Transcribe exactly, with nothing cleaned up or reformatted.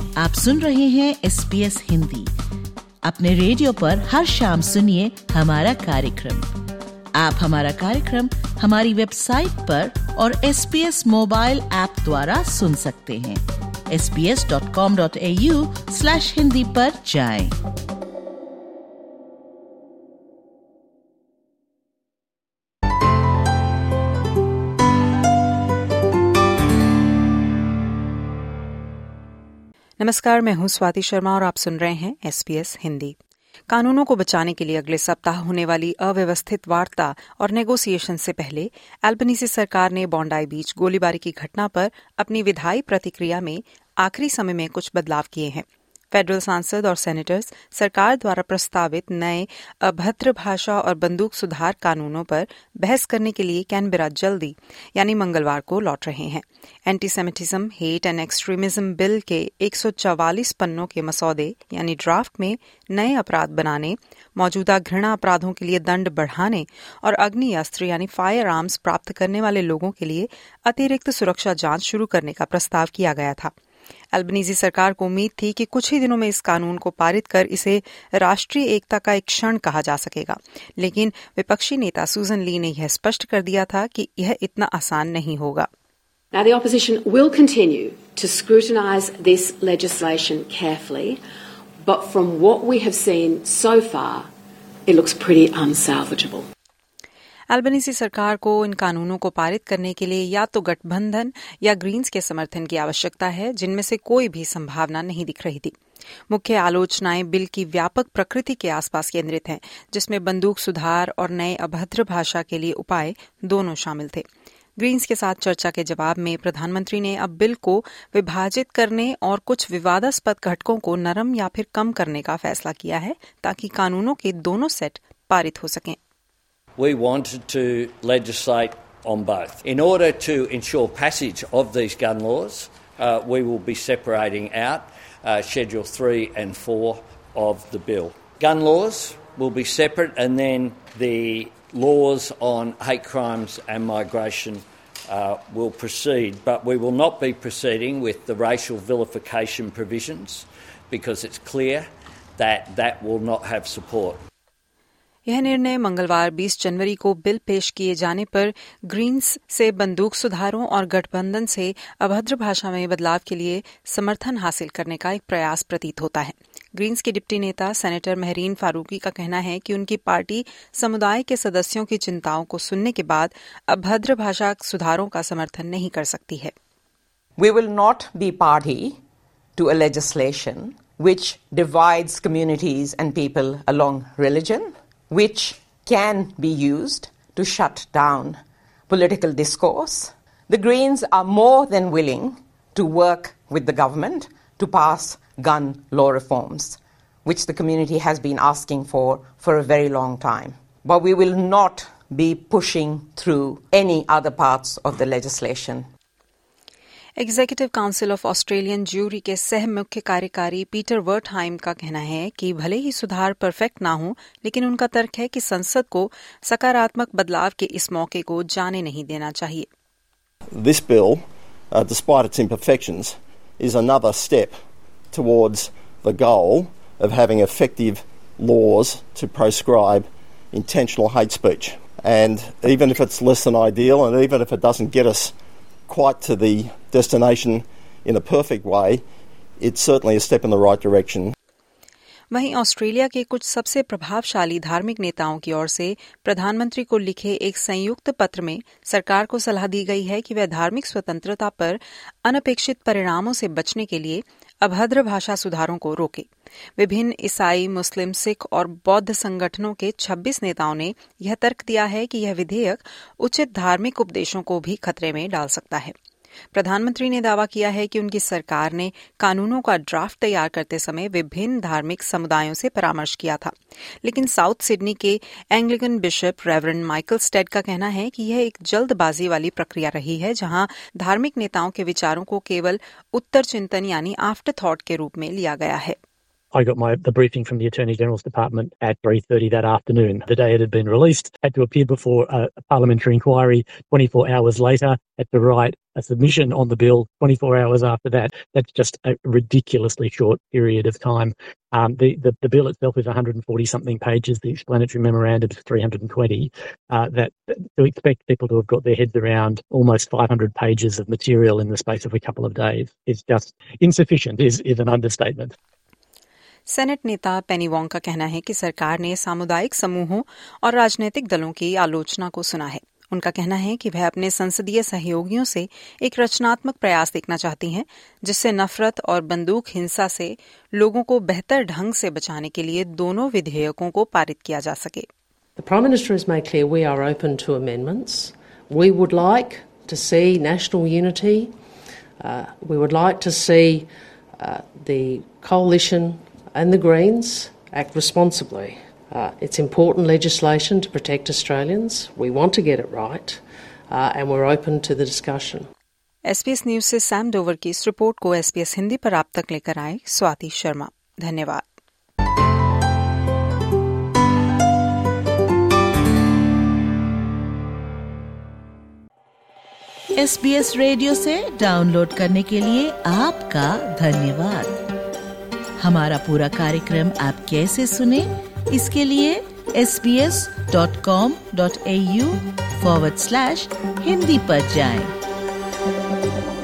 आप सुन रहे हैं एस बी एस हिंदी। अपने रेडियो पर हर शाम सुनिए हमारा कार्यक्रम। आप हमारा कार्यक्रम हमारी वेबसाइट पर और S B S mobile app द्वारा सुन सकते हैं। S B S dot com dot A U slash Hindi पर जाएं। नमस्कार, मैं हूं स्वाति शर्मा और आप सुन रहे हैं एस बी एस हिंदी। कानूनों को बचाने के लिए अगले सप्ताह होने वाली अव्यवस्थित वार्ता और नेगोशिएशन से पहले अल्बनीज़ी सरकार ने बॉन्डाई बीच गोलीबारी की घटना पर अपनी विधायी प्रतिक्रिया में आखिरी समय में कुछ बदलाव किए हैं। फेडरल सांसद और सेनेटर्स सरकार द्वारा प्रस्तावित नए अभद्र भाषा और बंदूक सुधार कानूनों पर बहस करने के लिए कैनबेरा जल्दी यानी मंगलवार को लौट रहे हैं। Antisemitism, hate and extremism bill के एक सौ चौवालीस पन्नों के मसौदे यानी ड्राफ्ट में नए अपराध बनाने, मौजूदा घृणा अपराधों के लिए दंड बढ़ाने और अग्नि अस्त्र यानी फायर आर्म्स प्राप्त करने वाले लोगों के लिए अतिरिक्त सुरक्षा जांच शुरू करने का प्रस्ताव किया गया था। अल्बनीज़ी सरकार को उम्मीद थी कि कुछ ही दिनों में इस कानून को पारित कर इसे राष्ट्रीय एकता का एक क्षण कहा जा सकेगा, लेकिन विपक्षी नेता सुजन ली ने यह स्पष्ट कर दिया था कि यह इतना आसान नहीं होगा। Now the opposition will continue to scrutinise this legislation carefully, but from what we have seen so far, it looks pretty unsalvageable. Albanese सरकार को इन कानूनों को पारित करने के लिए या तो गठबंधन या ग्रीन्स के समर्थन की आवश्यकता है, जिनमें से कोई भी संभावना नहीं दिख रही थी। मुख्य आलोचनाएं बिल की व्यापक प्रकृति के आसपास केंद्रित हैं, जिसमें बंदूक सुधार और नए अभद्र भाषा के लिए उपाय दोनों शामिल थे। ग्रीन्स के साथ चर्चा के जवाब में प्रधानमंत्री ने अब बिल को विभाजित करने और कुछ विवादास्पद घटकों को नरम या फिर कम करने का फैसला किया है, ताकि कानूनों के दोनों सेट पारित हो सकें। We wanted to legislate on both. In order to ensure passage of these gun laws, uh, we will be separating out uh, Schedule three and four of the bill. Gun laws will be separate, and then the laws on hate crimes and migration uh, will proceed, but we will not be proceeding with the racial vilification provisions because it's clear that that will not have support. यह निर्णय मंगलवार बीस जनवरी को bill पेश किए जाने पर Green's से बंदूक सुधारों और गठबंधन से अभद्र भाषा में बदलाव के लिए समर्थन हासिल करने का एक प्रयास प्रतीत होता है। ग्रीन्स के डिप्टी नेता सेनेटर महरीन फारूकी का कहना है कि उनकी पार्टी समुदाय के सदस्यों की चिंताओं को सुनने के बाद अभद्र भाषा सुधारों का समर्थन नहीं कर सकती है। We will not be party to a legislation which divides communities and people along religion, which can be used to shut down political discourse. The Greens are more than willing to work with the government to pass gun law reforms, which the community has been asking for for a very long time. But we will not be pushing through any other parts of the legislation. Executive council of Australian Jewry के सह मुख्य कार्यकारी Peter वर्टहाइम का कहना है कि भले ही सुधार परफेक्ट ना हो, लेकिन उनका तर्क है कि संसद को सकारात्मक बदलाव के इस मौके को जाने नहीं देना चाहिए। This bill, uh, despite its imperfections, is another step towards the goal of having effective laws to proscribe intentional hate speech. And even if it's less than ideal, and even if it doesn't get us quite to the destination in a perfect way, it's certainly a step in the right direction. वहीं Australia के कुछ सबसे प्रभावशाली धार्मिक नेताओं की ओर से प्रधानमंत्री को लिखे एक संयुक्त पत्र में सरकार को सलाह दी गई है कि वह धार्मिक स्वतंत्रता पर अनपेक्षित परिणामों से बचने के लिए अभद्र भाषा सुधारों को रोके। विभिन्न ईसाई, मुस्लिम, सिख और बौद्ध संगठनों के छब्बीस नेताओं ने यह तर्क दिया है कि यह विधेयक उचित धार्मिक उपदेशों को भी खतरे में डाल सकता है। प्रधानमंत्री ने दावा किया है कि उनकी सरकार ने कानूनों का ड्राफ्ट तैयार करते समय विभिन्न धार्मिक समुदायों से परामर्श किया था, लेकिन साउथ सिडनी के Anglican bishop reverend Michael Stead का कहना है कि यह एक जल्दबाजी वाली प्रक्रिया रही है, जहां धार्मिक नेताओं के विचारों को केवल उत्तर चिंतन यानी आफ्टर थॉट के रूप में लिया गया है। I got my the briefing from the Attorney General's Department at three thirty that afternoon. The day it had been released, had to appear before a, a parliamentary inquiry twenty-four hours later, had to write a submission on the bill twenty-four hours after that. That's just a ridiculously short period of time. Um, the, the, the bill itself is one hundred forty something pages. The explanatory memorandum is three hundred twenty. Uh, that to expect people to have got their heads around almost five hundred pages of material in the space of a couple of days is just insufficient, is, is an understatement. Senate नेता Penny Wong का कहना है कि सरकार ने सामुदायिक समूहों और राजनीतिक दलों की आलोचना को सुना है। उनका कहना है कि वह अपने संसदीय सहयोगियों से एक रचनात्मक प्रयास देखना चाहती हैं, जिससे नफरत और बंदूक हिंसा से लोगों को बेहतर ढंग से बचाने के लिए दोनों विधेयकों को पारित किया जा सके। The Prime Minister has made clear we are open to amendments. We would like to see national unity. Uh, we would like to see uh, the coalition and the Greens act responsibly. Uh, it's important legislation to protect Australians. We want to get it right, uh, and we're open to the discussion. SPS news से Sam Dover की इस report को SPS Hindi पर आप तक लेकर आए स्वाति शर्मा। धन्यवाद। एसबीएस रेडियो से डाउनलोड करने के लिए आपका धन्यवाद। हमारा पूरा कार्यक्रम आप कैसे सुने, इसके लिए S B S dot com dot A U forward slash Hindi पर जाएं।